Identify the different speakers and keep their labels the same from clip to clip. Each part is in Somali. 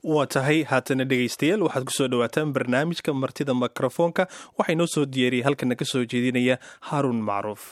Speaker 1: waa tahay haatana dhegaystayaal waxaad kusoo dhawaataan barnaamijka martida mikrofoonka waxaa inoo soo diyaariyay halkana ka soo jeedinaya haaruun macruuf.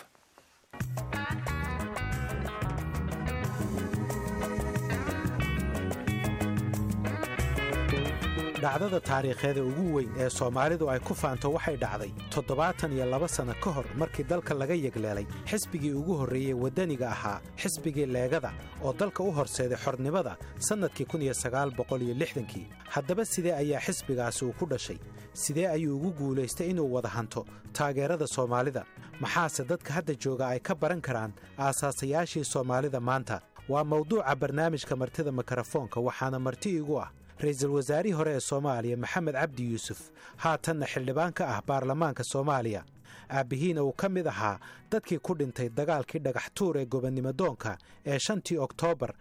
Speaker 2: dhacdada taariikheeda ugu weyn ee Soomaalidu ay ku faanto waxay dhacday 72 sano ka hor markii dalka laga yegleelay xisbigii ugu horeeyay wadaniga ahaa xisbigii Leegada oo dalka u horseeday xornimada sanadkii 1960. haddaba sidee ayaa xisbigaasi uu ku dhashay? sidee ayuu ugu guuleystay inuu wada hanto taageerada Soomaalida? maxaase dadka hadda jooga ay ka baran karaan aasaasayaashii Soomaalida maanta? waa mawduuca barnaamijka martida mikrofoonka waxaana marti igu ah ra'iisul wasaarihii hore ee Soomaaliya Maxamed Cabdi Yuusuf, haatanna xildhibaan ka ah baarlamaanka Soomaaliya. aabihiina uu ka mid ahaa dadkii ku dhintay dagaalkii dhagax tuur ee gobonnimadoonka ee 5 Oktoobar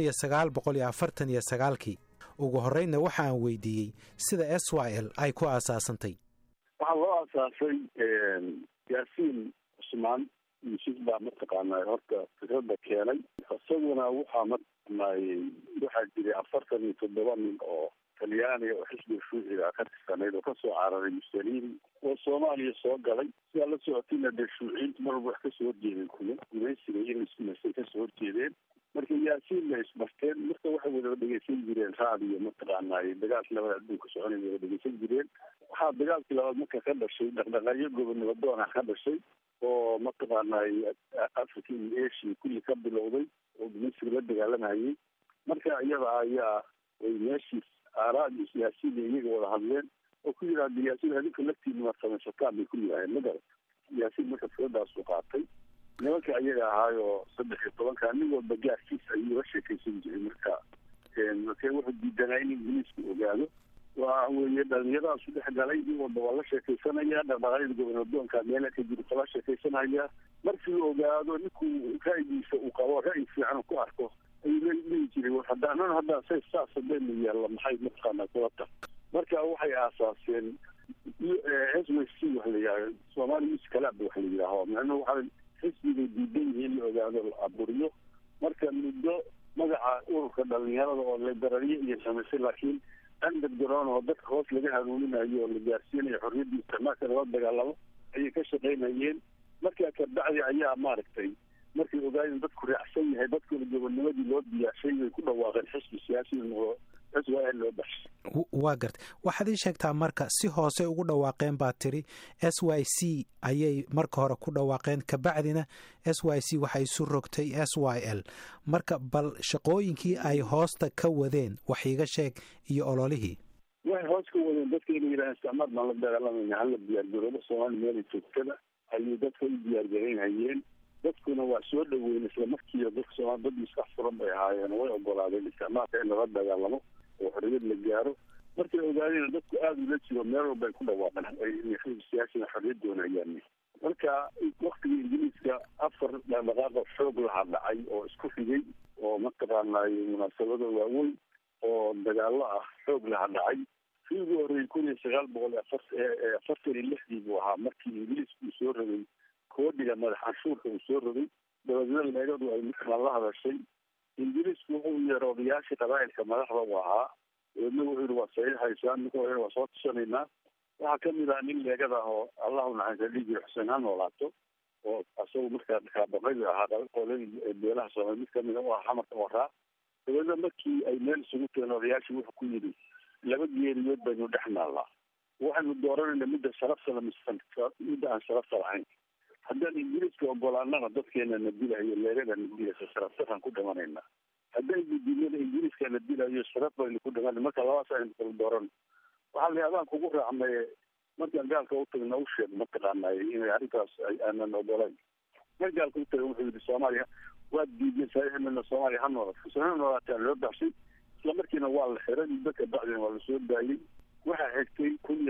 Speaker 2: 1949. ugu horreynna waxa aan weydiiyey sida SYL ay ku aasaasantay.
Speaker 3: waxaa loo aasaasay yaasiin cusmaan yuusuf baa mataqaanaa horta fikradda keenay. isaguna waxaa waxaa jiray 47 nin oo talyaaniga oo xisbiga shuuciga ka tirsanayd oo kasoo cararay Mussolini oo Soomaaliya soo galay. sidaa la socotina dee shuuciyiintu mar walba wax kasoo horjeedeen gumaysiga iyo iskumasay kasoo horjeedeen. marka yaasiin la isbarteen marka waxay wada dhegeysan jireen raadiyo mataqaanaa dagaalkii labaad adduunka soconaya wada dhegeysan jireen. waxaa dagaalkii labaad marka ka dhashay dhaqdhaqaaqyo gobonnimadoona ka dhashay oo mataqaanaa Africa iyo Asia kulli ka bilowday oo gumaysiga la dagaalamayay. marka iyada ayaa ay meeshii aaraadii siyaasiyiin iyaga wada hadleen oo ku yidhahdeen yaasiin adinka laftiina waad samaysataan bay ku yidhahdeen. madara yaasiin marka firadaasu qaatay. nimanka iyaga ahaayoo 13 nin walba gaarkiisa ayuu la sheekaysan jiray. marka wuxuu diidanaa in ingiliisku ogaado. waa weeye dhalinyaradaas dhex galay nin walba waa la sheekaysanaya. dhaqdhaqaaqyada gobonnimadoonka meela ka jirta la sheekaysanaya. markii uu ogaado ninkuu ra'yigiisa uu qabo ra'yi fiican ku arko ayuu leeyihi jiray haddaan saas hadaynu yeelno maxay mataqaanaa kula tar. marka waxay aasaaseen SYC waxa la yidhaha Somali Youth Club waxa la yidhaaho. macnuhu waxaa xisbigay diidan yihiin la ogaado la aburiyo. marka muddo magaca ururka dhalinyarada oo liberaliye iyo samaysay laakiin underground oo dadka hoos laga hanuuninayo oo la gaarsiinayo xorriyadda isticmaalka lala dagaalamo ayay ka shaqaynayeen. markaa kabacdi ayaa maaragtay markay ogaayeen dadku raacsan yahay dadkuna gobonnimadii loo diyaashay way ku dhawaaqeen xisbi siyaasi oo SYL loo baxshay.
Speaker 2: waa gartay waxaad ii sheegtaa marka si hoose ugu dhawaaqeen baa tiri SYC ayay marka hore ku dhawaaqeen kabacdina SYC waxay isu rogtay SYL. marka bal shaqooyinkii ay hoosta ka wadeen wax iiga sheeg iyo ololihii.
Speaker 3: waxay hoos ka wadeen dadka inay yidhahdeen isticmaar baan la dagaalamayna hala diyaargaroobo Soomaali meel joogtada ayay dadka u diyaargaraynayeen. dadkuna waa soo dhaweyn isla markiiba dadka Soomaali dad iskax furan bay ahaayeen way ogolaadeen isticmaalka in lala dagaalamo oo xorriyad la gaaro. markay ogaadeen dadku aad ula jiro meel walba ay ku dhawaaqeen ay xisbi siyaasiga xorriyad doonayaan. marka waqtigii ingiliiska 4 dhaqdhaqaaq oo xoog laha dhacay oo isku xigay oo mataqaanaa munaasabado waaweyn oo dagaallo ah xoog laha dhacay. kii ugu horreeyay 1946 buu ahaa markii ingiliisku soo rogay koodhiga madax canshuurka uu soo rogay. dabadeedna leegadu ay markaa la hadashay. ingiliisku wuxuu yeeray odayaashii qabaa'ilka madaxda u ahaa. dabeedna wuxuu yidhi waa saxiixaysaan ninka hore waa soo tashanaynaa. waxaa ka mid ah nin leegada oo allahu naxariista dhihi jiray xuseen ha noolaato oo asagu markaa kaabaqayda ahaa qoladii beelaha Soomaali mid kamid u ah xamarka waraa. dabeedna markii ay meel isugu tageen odayaashii wuxuu ku yidhi 2 geeriyood baynu dhex naallaa. waxaynu dooranayna midda sharafta la midda aan sharafta lahayn. haddaan ingiriiska ogolaanana dadkeena na dilayo leegada na dilayso sharaftaraan ku dhimanayna. haddaan diidnada ingiriiska na dilayo sharaf baynu ku dhimanay. marka labaas aynu kala dooran. waxaa la adaan kugu raacnay markaan gaalka u tagna u sheeg mataqaanaa inay arrintaas aanan ogolayn. mar gaalka u tagay wuxuu yidhi Soomaaliya waad diideen saxiixina Soomaaliya ha noolaataan loo baxshay. isla markiina waa la xiray dadka bacdina waa la soo daayay. waxaa xigtay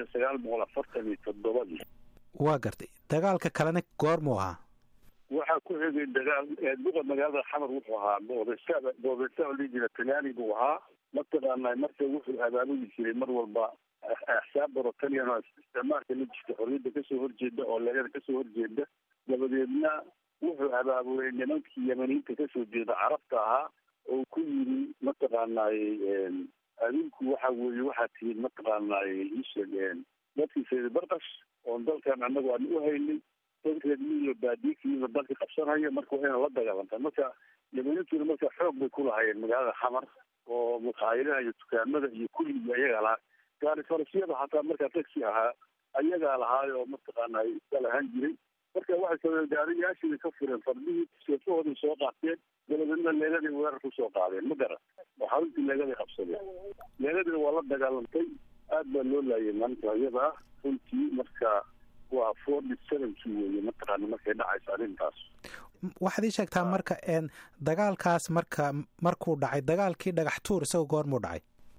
Speaker 3: 1947.
Speaker 2: waa gartay dagaalka kalena goormuu ahaa?
Speaker 3: waxaa ku xigay dagaal duqa magaalada xamar wuxuu ahaa boobesa oo jira talyaani buu ahaa. mataqaanaa marka wuxuu abaabuli jiray mar walba axsaab Borotalyan oo isticmaalka la jirta xorriyadda kasoo horjeeda oo leegada kasoo horjeeda. dabadeedna wuxuu abaabulay nimankii yamaniinta kasoo jeeda carabta ahaa oo ku yidhi mataqaanaa adinku waxa weeye waxaad tihiin mataqaanaa iisheegeen dadkii sayid barkash oon dalkan annagu aan u haynay dadkeed miyo baadiikiina dalka qabsanaya marka waa inaan la dagaalantaa marka yamaniintuna marka xoog bay ku lahaayeen magaalada xamar oo maqaayadaha iyo dukaamada iyo kulligii ayagaa lahaa gaari farasyada xataa markaa taxi ahaa ayagaa lahaay oo mataqaana iska lahaan jiray marka waxay sameen gaariyaashiibay ka fureen fardihii seefahooday soo qaateen dabadeedna leegaday weerar kusoo qaadeen ma garan oo xaruntii leegaday qabsadeen leegadina waa la dagaalantay aad baa loo laayay maalinta iyada ah runtii marka waa 47 weeye mataqaana markay dhacaysa arrintaas
Speaker 2: waxaad ii sheegtaa marka dagaalkaas markuu dhacay dagaalkii dhagax tuur isagoo goormuu dhacay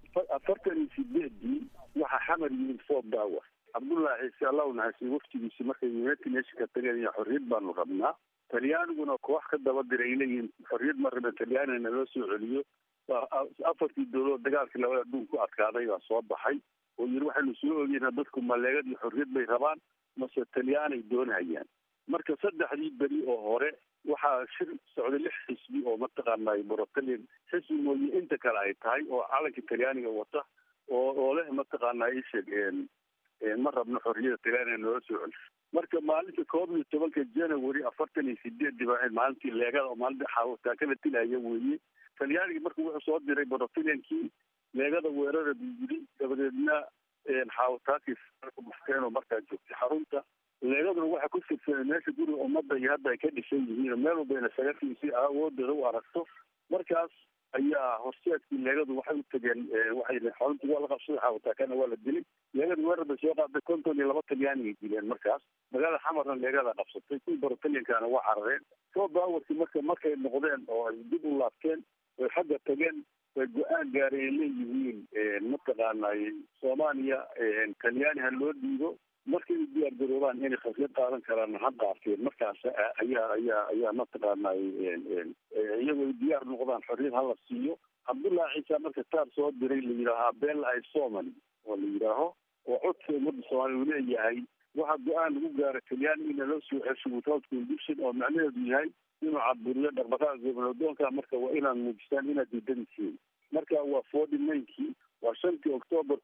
Speaker 3: 48 waxaa xamar yimid foob daawa cabdullaahi ciise allah naxariistay waftigiisi markay united nationka tageen iyo xorriyad baanu rabnaa talyaaniguna koox ka daba diray ay leeyihiin xorriyad ma rabna talyaanina loo soo celiyo afartii dowladood dagaalkii labada adduun ku adkaaday baa soo baxay oo yidhi waxaynu soo ogeynaa dadku maleegad iyo xorriyad bay rabaan mase talyaanay doonayaan marka 3 beri oo hore waxaa shir socday 6 xisbi oo mataqaanaa borotalian xisbi mooye inta kale ay tahay oo calanka talyaaniga wata oo leh mataqaanaa ay sheegeen ma rabno xorriyada talyaaniga noola soo celiso marka maalinta 11 January 48 baa maalintii leegada oo maalinta xawta kala tilaya weeye talyaaniga markuu wuxuu soo diray borotaliankii leegada weerara biyiri dabadeedna xawtaakis maxkamada markaa joogtay xarunta leegaduna waxa ku sirfay meesha guriga ummadda iyo hadda ay ka dhishan yihiin meel walbayna sagafisi awoodooda u aragto markaas ayaa horseedkii leegadu waxay u tageen waxay xarunta waa la qabsaday xawtaakana waa la dilay leegadu weerar bay soo qaaday 52 talyaaniga dileen markaas magaalada xamarna leegada qabsatay kuwii borotaliankana waa carareen soo baawarkii markay noqdeen oo ay dib u laabteen way xagga tageen way go-aan gaareen leeyihiin mataqaanaa soomaaliya talyaani ha loo dhiibo markay diyaar garoobaan inay khasiyad qaadan karaan ha qaateen markaas ayaa mataqaanaa iyagoo diyaar noqdaan xorriyad hala siiyo cabdullaahi ciise marka taar soo diray la yidhaahaa bella ay somali oo la yidhaaho oo codka ummadda soomaaliya uu leeyahay waxaa go-aan lagu gaara talyaani ina loo soo cesho without condition oo macnaheedu yahay inuu caburiyo dhaqdhaqaaqa goboloodoonka marka waa inaad muujistaan inaad diidanisiin marka waa 49kii waa 5 October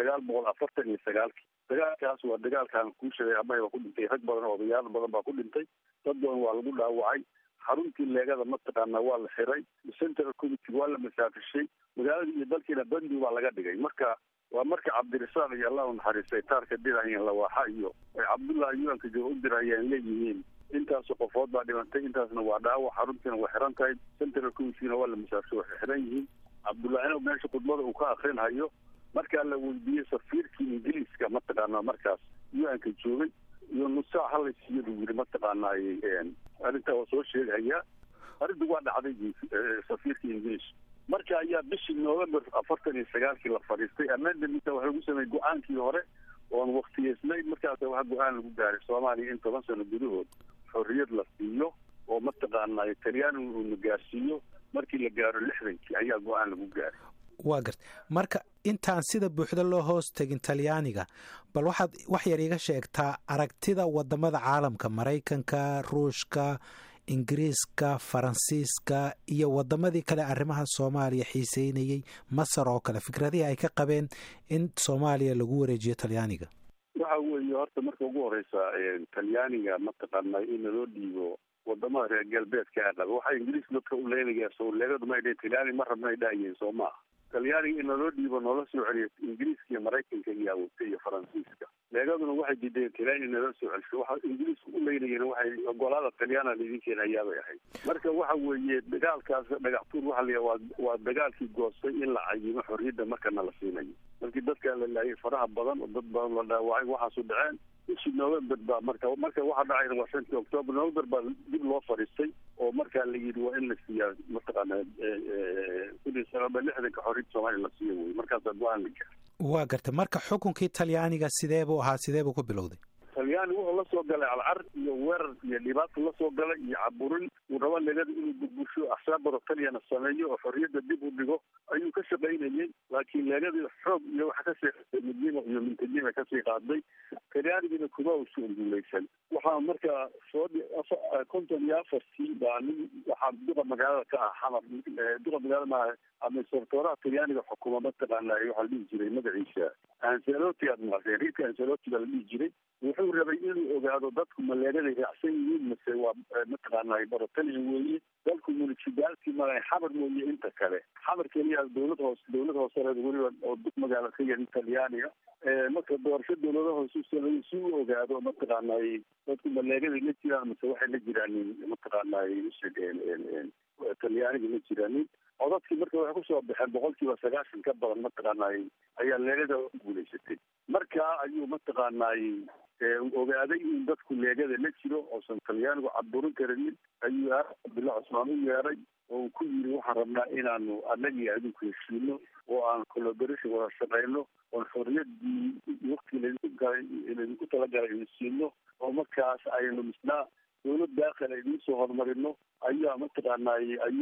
Speaker 3: 1949 dagaalkaas waa dagaalkan kuu sheegay abay waa ku dhintay rag badan oo odayaal badan baa ku dhintay dad badan waa lagu dhaawacay xaruntii leegada mataqaana waa la xiray central committee waa la masaafishay magaaladii iyo dalkiina bandi waa laga dhigay marka waa marka cabdirasaaq iyo allah u naxariistay taarka dirayeen lawaaxa iyo ay cabdullaahi yuanka jooga u dirayeen leeyihiin intaasoo qofood baa dhimantay intaasna waa dhaawac xaruntiina waa xiran tahay central committeena waa la masaafishay waxay xiran yihiin cabdullaahina meesha khudbada uu ka akrinhayo markaa la weydiiyey safiirkii ingiliiska mataqaanaa markaas yuanka joogay iyo nusaac halaysiiyo buu yidhi mataqaanaa arrintaa waa soo sheegayaa arrintu waa dhacday safiirkii ingiliis marka ayaa bishii November 49 la fadhiistay amendment waxa lagu sameeyay go-aankii hore oon waqtiyeysnay markaas waxa go-aan lagu gaaray Soomaaliya in 10 sano gudahood xorriyad la siiyo oo mataqaanaa talyaanigu uu gaarsiiyo markii la gaaro 60 ayaa go-aan lagu gaaray
Speaker 2: waa gartay marka intaan sida buuxda loo hoos tegin talyaaniga bal waxaad wax yar iga sheegtaa aragtida wadamada caalamka Mareykanka Ruushka ingiriiska faransiiska iyo wadamadii kale arrimaha Soomaaliya xiiseynayay Masar oo kale fikradihii ay ka qabeen in Soomaaliya lagu wareejiyo talyaaniga
Speaker 3: waxa weeye horta marka ugu horeysa talyaaniga mataqaanaa in loo dhiibo wadamada reer galbeedka ah waxa ingiriis dadka u leenayaa soo leegadu ma ay talyaani ma rabnay dhaayeen Soomaa talyaaniga in loo dhiibo nolol soo celiyo ingiriiska iyo Mareykanka iyo awooda iyo faransiiska leegaduna waxay diideen talyaani in loo soo celiyo waxa ingiriisku u leenayeen waxay ogolaada talyaana lidinkeena ayaabay ahayd marka waxa weeye dagaalkaas dhagax tuur waxa la waa dagaalkii goostay in la cayimo xorriyadda markana la siinayo markii dadka la laayay faraha badan oo dad badan la dhaawacay waxaas u dhaceen bishii November baa marka waxa dhacay waa 5 October November baa dib loo fariistay oo markaa la yidhi waa in la siiyaa mataqaanaa kudii sababa 60 xorriyad Soomaaliya la siiyo wey markaas go-aan la gaaray
Speaker 2: waa gartay marka xukunkii talyaaniga sidee buu ku bilowday
Speaker 3: talyaani wuxuu la soo galay alcar iyo weerar iyo dhibaato la soo galay iyo caburin uu rabo leegada inuu burbusho axsaab barotaliyana sameeyo oo xorriyadda dib u dhigo ayuu ka shaqaynayay laakiin leegadii xoog iyo waxa kasii qaaday midnimo iyo mintajima kasii qaaday talyaanigina kuma uusan guulaysan waxaa markaa soo 54 baa nin waxaa duqa magaalada ka ah xamar duqa magaalada maaha ama sortooraha talyaaniga xukuma mataqaana waxaa la dhihi jiray magaciisa ancelotti aad maqashay riika ancelotti baa la dhihi jiray wuxuu rabay inuu ogaado dadku ma leegaday raacsan yihiin mase waa mataqaana barotalia weeye dalku municipality ma xamar mooye inta kale xamar keliya dowlad hoosareed weliba oo duq magaala ka yahay talyaaniga marka doorasho dowlada hoose u sameeyey si uu ogaado mataqaana dadku ma leegaday la jiraan mase waxay la jiraan mataqaana talyaaniga la jiraan codadkii marka waxay kusoo baxeen 90% ka badan mataqaana ayaa leegada guulaysatay marka ayuu mataqaana ogaaday in dadku leegada la jiro oosan talyaanigu caburin karinin ayuu Abdullah Cusmaan u yeeray oo ku yiri waxaan rabnaa inaanu annagii adinku heshiino oo aan collaboration wada shaqeyno oo xorriyadii waqtigeedii ku talagalay siino oo markaas aynu misnaa dowlad daaqil ay soo hormarino ayaa mataqaana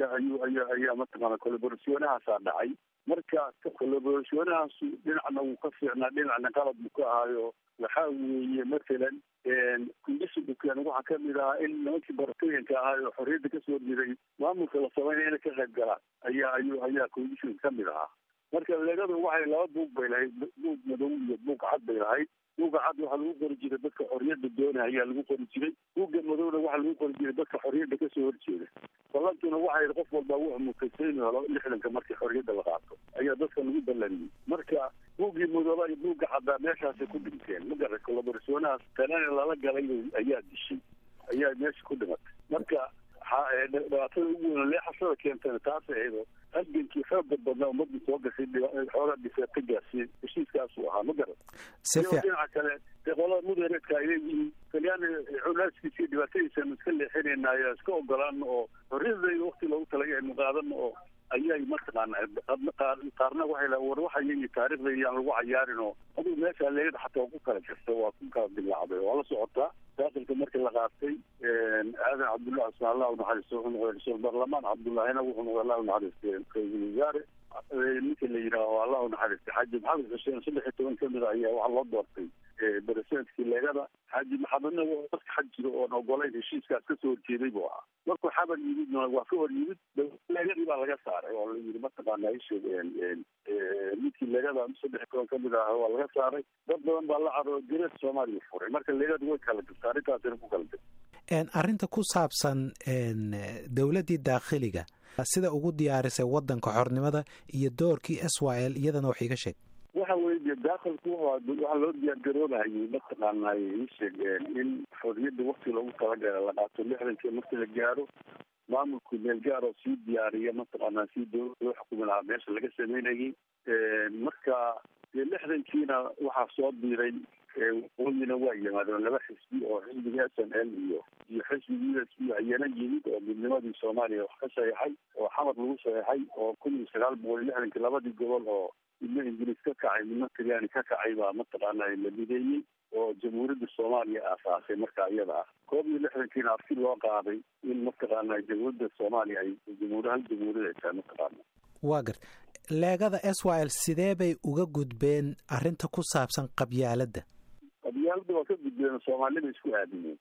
Speaker 3: ayaa mataqaana collaborationahaas dhacay marka collaborationahaas dhinacna uu ka fiicnaa dhinacna qalad buu ka ahaayo waxaa weeye matalan kundishibukan waxaa kamid ahaa in nimankii baratooyinka ahaa oo xorriyadda kasoo diray maamulka la sameynaya inay ka qayb galaan ayaa kundishin kamid ahaa marka leegadu waxay laba buug bay lahayd buug madow iyo buug cad bay lahayd buugga cad waxaa lagu qori jiray dadka xorriyadda doonaya ayaa lagu qori jiray buugga madowna waxaa lagu qori jiray dadka xorriyadda kasoo horjeeda ballantuna waxay qof walba wuxuu mutaysay inuu helo 60 markii xorriyadda la qaato ayaa dadka lagu ballaniyey marka buuggii madooba iyo buugga caddaa meeshaasay ku dhinteen magara collaborationahaas talyaaniga lala galay ayaa dishay ayaa meesha ku dhimatay marka dhibaatada ugu weyn leexashada keentana taas ayado halgankii xooga badnaa ummadii soo gashay xoogaa dhiseeta gaarsiin heshiiskaasuu ahaa ma garan dhinaca kale dee qolada mudareedka ay leeyihiin talyaani culaaskiisii dhibaatadiisanu iska leexinayna iska ogolaan oo xorriyadayda wakti loogu talagay aynu qaadano oo ayay mataqaana qaarna waxay la war waxay taariikhda iyaan lagu cayaarin oo adigu meesha leegada xataa ku kala jirta waa ku kala dilaacday waa la socotaa daaqilka markii la qaatay aadan cabdullah asmaa allah naxariisto wuxuu noqday raiisul baarlamaan cabdullahina wuxuu noqday allah naxariistay ra-iisul wasaare ninka la yidhaaho allah naxariistay xaaji maxamed xuseen 13 kamid ayaa waxaa loo doortay presidentki leegada xaaji maxamedna dadka xag jiro oon ogolayn heshiiskaas kasoo horjeeday buu ahaa markuu xabar yimid waa ka hor yimid leegadii baa laga saaray oo la yidhi mataqaana isheeg midkii leegada 13 kamid ah waa laga saaray dad badan baa la caro direed soomaaliya furay marka leegadu way kala jirta arrintaasina ku kala jirta
Speaker 2: arrinta ku saabsan dowladdii daakhiliga sida ugu diyaarisay waddanka xornimada iyo doorkii SYL iyadana wax iga sheeg
Speaker 3: waxa weeye daaqilku waxaa loo diyaargaroonayay mataqaana isheeg in xorriyadda wakti loogu talagalay la qaato 60 markii la gaaro maamulku meel gaar oo sii diyaariya mataqaana si dowladda loo xukumi lahaa meesha laga sameynayay marka 60kiina waxaa soo diiray waqooyina waa yimaadeen laba xisbi oo xisbiga SNL iyo xisbiga USP ayana yimid oo midnimadii Soomaaliya wax ka saxeexay oo xamar lagu saxeexay oo 1960 labadii gobol oo midna Ingiriis ka kacay midna Talyaani ka kacay baa mataqaana la mideeyey oo jamhuuriyadda Soomaaliya aasaasay marka iyada ah 61kiina afti loo qaaday in mataqaana jamhuuriyadda Soomaaliya ay jamhuuriyad tahay mataqaana
Speaker 2: waa gart leegada SYL sidee bay uga gudbeen arrinta ku saabsan qabyaaladda
Speaker 3: waa ka gudbeen Soomaalida isku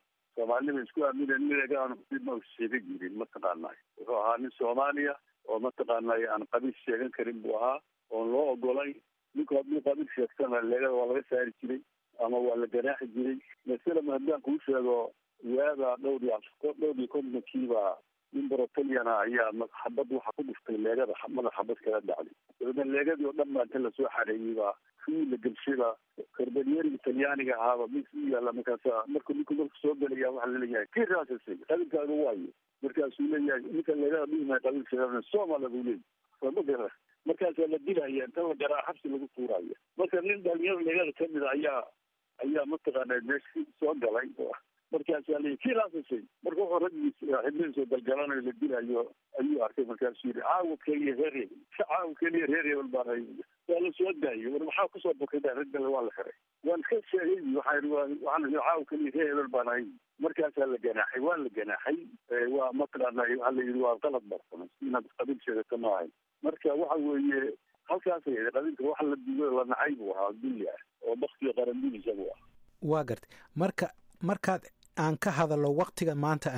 Speaker 3: aamineen leegaan ma sheegay jirin mataqaana wuxuu ahaa nin Soomaaliya oo mataqaana aan qabiil sheegan karin buu ahaa oo loo ogolay ninka hadduu qabiil sheegtana leegada waa laga saari jiray ama waa la ganaaxi jiray masala haddaan kuu sheego waada dhowr iyo kontonkiiba nin barotaliyana ayaa xabad waxa ku dhuftay leegada madax xabad kala dhacday dabeedna leegadii oo dhan baa inta lasoo xareeyey baa kii la gelshada karbaniyeeriga talyaaniga ahaaba mid u yaalla markaasa markuu soo gelaya waxaa laleeyahay kii raasasay qabiilkaaga waayo markaasuu leeyahay ninka leegada dhihimaa qabiil sheegana Soomaaliya buu leeyahay waa ma gara markaasaa la dilaya inta la garaa xabsi lagu tuuraya marka nin dhalinyaro leegada kamid ayaa mataqaana meeshii soo galay markaasaa leeyahay kii raasasay marka wuxuu raggiis xibnihiisoo dalgalanayo la dilayo ayuu arkay markaasuu yidhi caawa keliya reer hebel baa waa la soo daayo war maxaa kusoo bokaydaa raggale waa la xiray waan iska sheegay waxaan caaw kaliya reer hebel baan ahay markaasaa la ganaaxay waa la ganaaxay waa mataqaana waxaa la yidhi waa qalad barsamay inaad qabiil sheegato ma ahay marka waxa weeye halkaasay qabiilka wax la dugo la nacay buu ahaa dulli ah oo baktiga qarandiisa buu ah
Speaker 2: waa gartay markaad aan ka hadallo waktiga maanta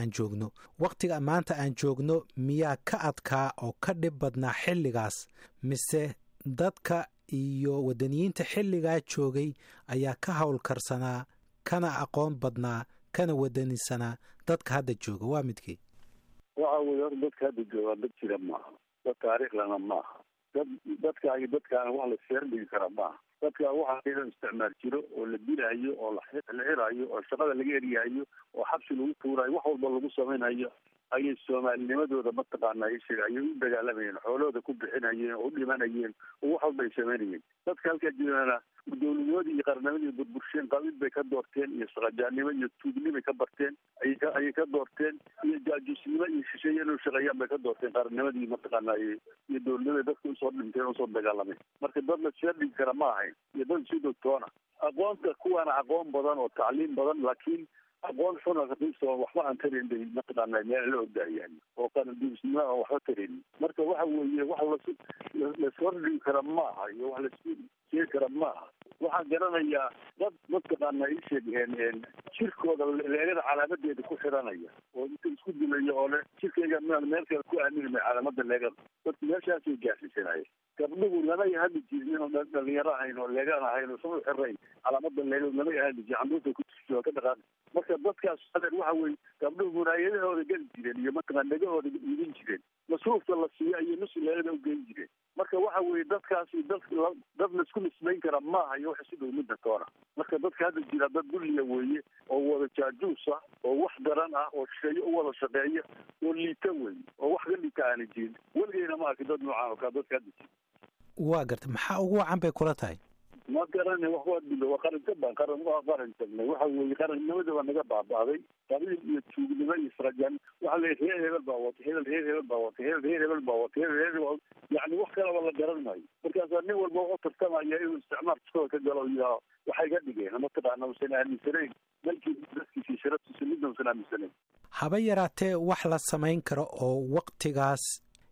Speaker 2: aan joogno miyaa ka adkaa oo ka dhib badnaa xilligaas mise dadka iyo wadaniyiinta xilligaa joogay ayaa ka howlkarsanaa kana aqoon badnaa kana wadanisanaa dadka hadda jooga waa midkii
Speaker 3: waxa weye hor dadka hadda jooga dad jira maaha dad taariikhlana maaha dadka iyo dadkaana wax la seerdhigi kara maaha dadka waxaa iyadoo isticmaal jiro oo la dilaayo oo la xiraayo oo shaqada laga eryahayo oo xabsi lagu tuurayo wax walba lagu samaynayo ayay soomaalinimadooda mataqaana ishaga ayay u dagaalamayeen xoolahooda ku bixinayeen oo u dhimanayeen oo wax walba ay samaynayeen dadka halkaa jirana dowladnimadii iyo qarnimadii burbursheen qabiil bay ka doorteen iyo saqajaannimo iyo tuugnimay ka barteen ayay ka doorteen iyo jaajuusnimo iyo shisheeye inuu shaqeeyaan bay ka doorteen qarnimadii mataqaana iyo dowladnimada dadka usoo dhinteen usoo dagaalameen marka dad la seerdhigi kara ma ahayn iyo dad si dogtoona aqoonta kuwaana aqoon badan oo tacliim badan laakiin aqoon xuna raqiiso waxba aan tarin bay mataqaana meel la ogaayaan oo qarandiisnimo aan waxba tarin marka waxa weeye wax la sordhigi kara ma aha iyo wax la sheegi kara ma aha waxaan garanayaa dad mataqaana ii sheegeen jirkooda leegada calaamadeeda ku xiranaya oo inta isku dilayo oo le jirkayga meel kale ku aaminimay calaamada leegada dadku meeshaasay gaarsiisanayeen gabdhuhu lama hadli jirin oo dhalinyaro ahayn oo leegaan ahayn oo sama xirayn calaamada leegada lama hadli jirin cambuurta ku tusoo ka dhaqaan marka dadkaas adeer waxa weeye gabdhuhu munaayadahooda geli jireen iyo mataqaan dhagahooda iibin jireen masruufta la siiyo ayay nusu leegada u geyn jireen marka waxa weeye dadkaasi dad laisku nisbayn kara maaha iyo waxa sidau midda toona marka dadka hadda jira dad dulliya weeye oo wada jaajuus ah oo wax daran ah oo shisheeye u wada shaqeeya oo liita weeye oo wax ka liita aana jirin weligeyna ma arki dad noocaan oo kaa dadka hadda jira
Speaker 2: waa garta maxaa ugu wacan bay kula tahay
Speaker 3: ma garana wax waa dilo waa qaranka baan qaran tagnay waxa weeye qarannimada baa naga baaba'day qabiil iyo tuugnimo iyo srajaan waxa la reer hebel baa wata reer hebel baa wata reer hebel baa wata reer yani wax kalaba la garan maayo markaasaa nin walba u tartamaya inuu isticmaalkooda ka galo iyo waxay ka dhigeen mataqaana usan aaminsanayn dalkii dadkiisii sharaftiisa midna usan aaminsanayn
Speaker 2: haba yaraatee wax la samayn karo oo waktigaas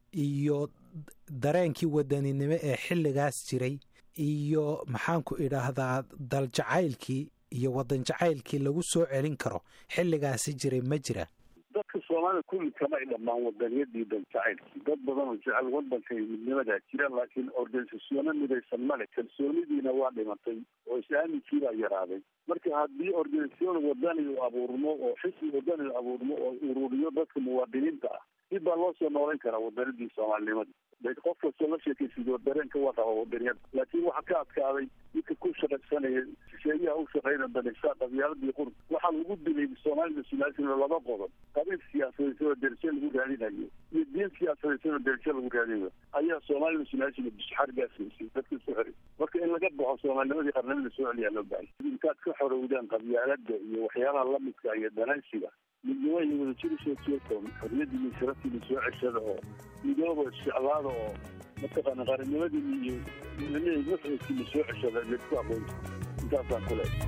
Speaker 2: iyo dareenkii wadaninimo ee xilligaas jiray iyo maxaanku idhaahdaa daljacaylkii iyo wadan jacaylkii lagu soo celin karo xilligaasi jiray ma jira
Speaker 3: dadka soomaalida kulli kama ay dhammaan wadaniyadii daljacaylkii dad badan oo jecel wadanka iyo midnimadaa jira laakiin organisasyono midaysan male kalsoonidiina waa dhimatay oo is-aaminkiii baa yaraaday marka haddii organisasyon wadani u abuurmo oo xisbi wadani u abuurmo oo ururiyo dadka muwaadiniinta ah dib baa loo soo noolayn karaa wadanadii soomaalinimada qof kastoo la sheekaysido dareenka waa qaba wadaniyada laakiin waxa ka adkaaday midka ku shaqaysanaya shisheeyaha u shaqeyna danigsaa qabyaaladii qurb waxaa lagu dilay soomaalida sunaasina laba qodob qabiil siyaasadaysan oo derajo lagu raadinayo iyo diin siyaasadaysan oo derajo lagu raadinayo ayaa soomaalida sunaasina bishxargaasiisay dadka isu xiray marka in laga baxo soomaalinimadii qarnimada soo celiyaa loo baahay intaad ka xorowdaan qabyaalada iyo waxyaabaha lamidka iyo danaysiga midnimo iyo wadajir usoo jeeto xorriyadiina sharaftiina soo ceshada oo midooba isjeclaada oo mataqaana qaranimadiina iyo mafcidkiina soo ceshada laisku aqoonta intaasaan ku leehay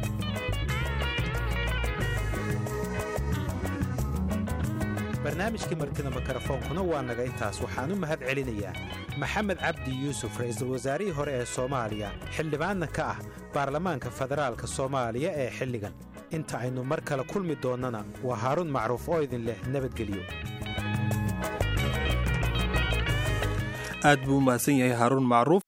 Speaker 2: barnaamijkii martida mikrofoonkuna waa naga intaas waxaan u mahad celinayaa maxamed cabdi yuusuf ra'iisul wasaarihii hore ee soomaaliya xildhibaanna ka ah baarlamaanka federaalka soomaaliya ee xilligan inta aynu mar kale kulmi doonnana waa haaruun macruuf oo idin leh nabadgelyo
Speaker 1: aad buu u mahadsan yahay haaruun macruuf